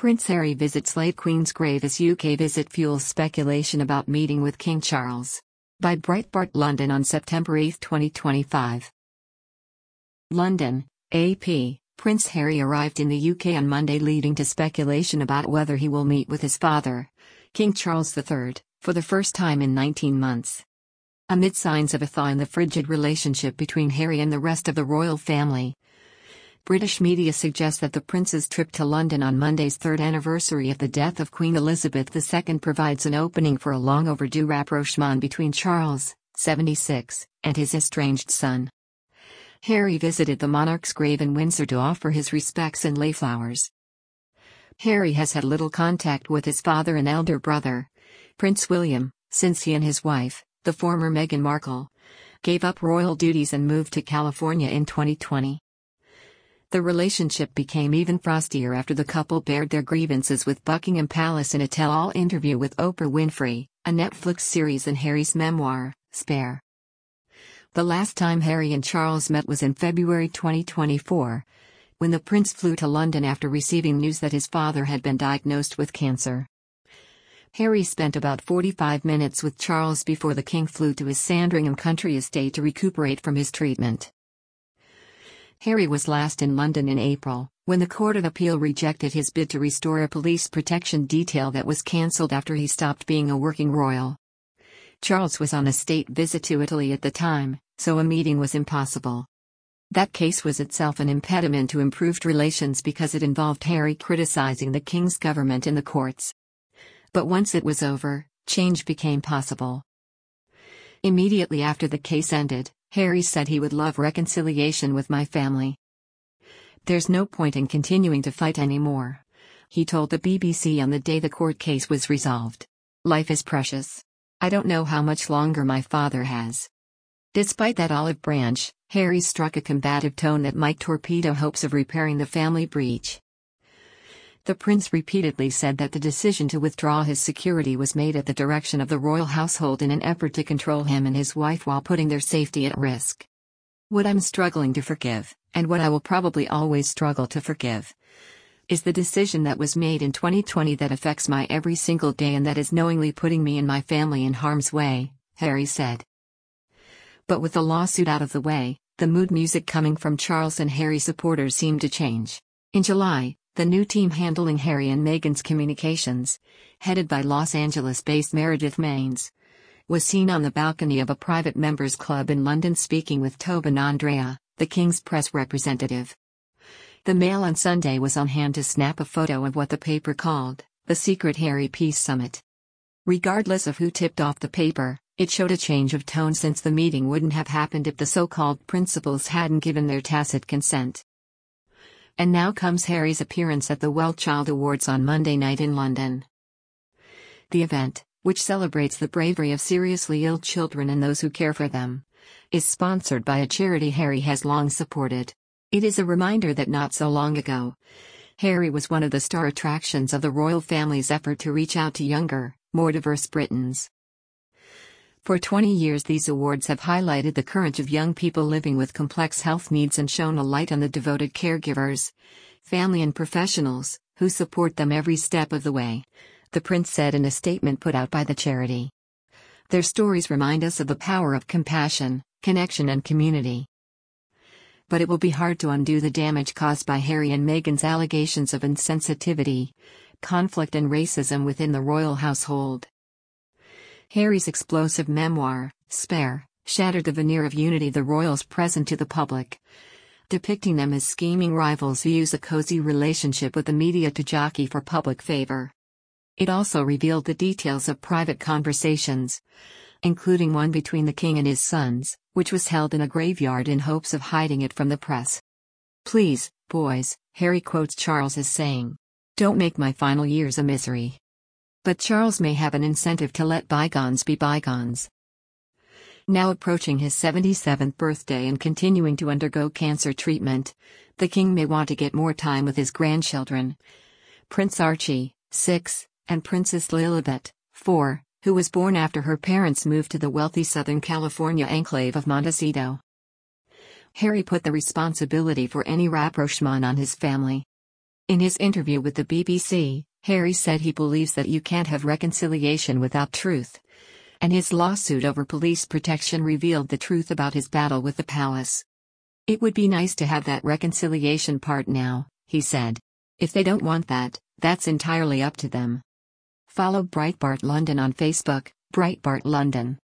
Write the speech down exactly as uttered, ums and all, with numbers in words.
Prince Harry visits late Queen's grave as U K visit fuels speculation about meeting with King Charles. By Breitbart London on September eighth twenty twenty-five. London, A P. Prince Harry arrived in the U K on Monday, leading to speculation about whether he will meet with his father, King Charles the third, for the first time in nineteen months. Amid signs of a thaw in the frigid relationship between Harry and the rest of the royal family, British media suggest that the prince's trip to London on Monday's third anniversary of the death of Queen Elizabeth the Second provides an opening for a long-overdue rapprochement between Charles, seventy-six, and his estranged son. Harry visited the monarch's grave in Windsor to offer his respects and lay flowers. Harry has had little contact with his father and elder brother, Prince William, since he and his wife, the former Meghan Markle, gave up royal duties and moved to California in twenty twenty. The relationship became even frostier after the couple bared their grievances with Buckingham Palace in a tell-all interview with Oprah Winfrey, a Netflix series and Harry's memoir, Spare. The last time Harry and Charles met was in February twenty twenty-four, when the prince flew to London after receiving news that his father had been diagnosed with cancer. Harry spent about forty-five minutes with Charles before the king flew to his Sandringham country estate to recuperate from his treatment. Harry was last in London in April, when the Court of Appeal rejected his bid to restore a police protection detail that was cancelled after he stopped being a working royal. Charles was on a state visit to Italy at the time, so a meeting was impossible. That case was itself an impediment to improved relations because it involved Harry criticizing the king's government in the courts. But once it was over, change became possible. Immediately after the case ended, Harry said he would love reconciliation with my family. There's no point in continuing to fight anymore, he told the B B C on the day the court case was resolved. Life is precious. I don't know how much longer my father has. Despite that olive branch, Harry struck a combative tone that might torpedo hopes of repairing the family breach. The prince repeatedly said that the decision to withdraw his security was made at the direction of the royal household in an effort to control him and his wife while putting their safety at risk. What I'm struggling to forgive, and what I will probably always struggle to forgive, is the decision that was made in twenty twenty that affects my every single day and that is knowingly putting me and my family in harm's way, Harry said. But with the lawsuit out of the way, the mood music coming from Charles and Harry supporters seemed to change. In July, the new team handling Harry and Meghan's communications, headed by Los Angeles-based Meredith Maines, was seen on the balcony of a private members' club in London speaking with Tobin Andrea, the King's press representative. The Mail on Sunday was on hand to snap a photo of what the paper called the secret Harry Peace Summit. Regardless of who tipped off the paper, it showed a change of tone since the meeting wouldn't have happened if the so-called principals hadn't given their tacit consent. And now comes Harry's appearance at the Well Child Awards on Monday night in London. The event, which celebrates the bravery of seriously ill children and those who care for them, is sponsored by a charity Harry has long supported. It is a reminder that not so long ago, Harry was one of the star attractions of the royal family's effort to reach out to younger, more diverse Britons. For twenty years these awards have highlighted the courage of young people living with complex health needs and shone a light on the devoted caregivers, family and professionals, who support them every step of the way, the prince said in a statement put out by the charity. Their stories remind us of the power of compassion, connection and community. But it will be hard to undo the damage caused by Harry and Meghan's allegations of insensitivity, conflict and racism within the royal household. Harry's explosive memoir, Spare, shattered the veneer of unity the royals present to the public, depicting them as scheming rivals who use a cozy relationship with the media to jockey for public favor. It also revealed the details of private conversations, including one between the king and his sons, which was held in a graveyard in hopes of hiding it from the press. Please, boys, Harry quotes Charles as saying, don't make my final years a misery. But Charles may have an incentive to let bygones be bygones. Now approaching his seventy-seventh birthday and continuing to undergo cancer treatment, the king may want to get more time with his grandchildren. Prince Archie, six, and Princess Lilibet, four, who was born after her parents moved to the wealthy Southern California enclave of Montecito. Harry put the responsibility for any rapprochement on his family. In his interview with the B B C, Harry said he believes that you can't have reconciliation without truth. And his lawsuit over police protection revealed the truth about his battle with the palace. "It would be nice to have that reconciliation part now," he said. "If they don't want that, that's entirely up to them." Follow Breitbart London on Facebook, Breitbart London.